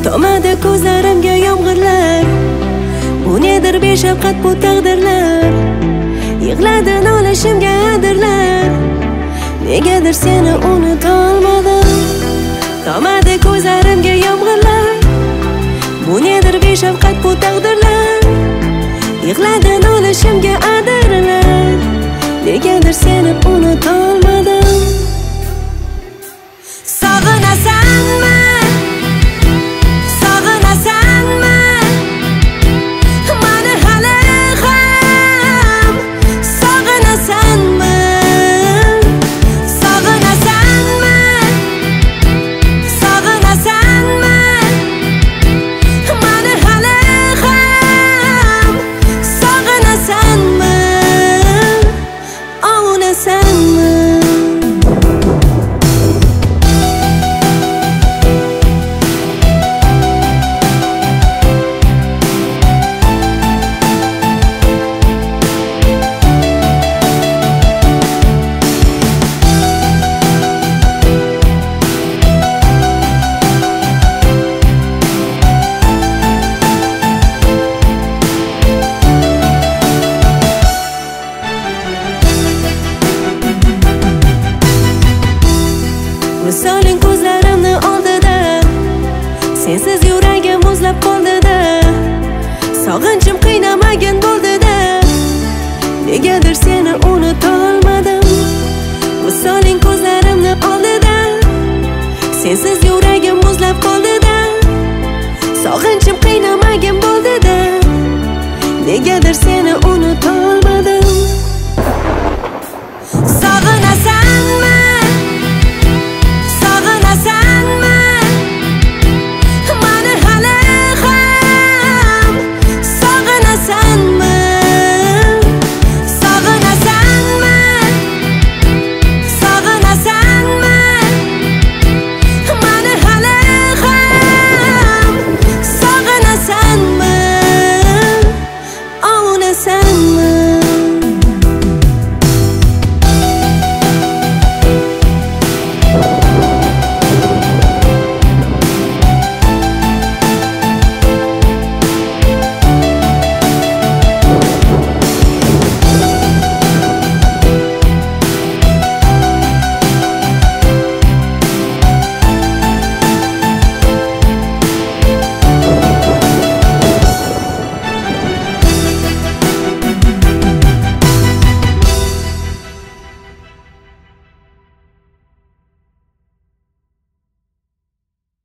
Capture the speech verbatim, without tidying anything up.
Tomadi ko'zlarimga yomg'irlar, bu nedir beshafqat bu taqdirlar. Yig'ladi nolishimga adirlar, negadir seni unutolmadim. Tomadi ko'zlarimga yomg'irlar, bu nedir beshafqat bu taqdirlar. Yig'ladi nolishimga adirlar, negadir seni unutolmadim. Sog'inasanmi? Sog'inasanmi? Mani hali ham sog'inasanmi? Sog'inasanmi? Sog'inasanmi? Mani hali ham sog'inasanmi? Ovunasanmi? Misoling ko'zlarimni oldida, sensiz yuragim muzlab qoldida. Sog'inchim qiynamagin bo'ldida, negadir seni unutolmadim. Misoling ko'zlarimni oldida, sensiz yuragim muzlab qoldida. Sog'inchim qiynamagin bo'ldida, negadir seni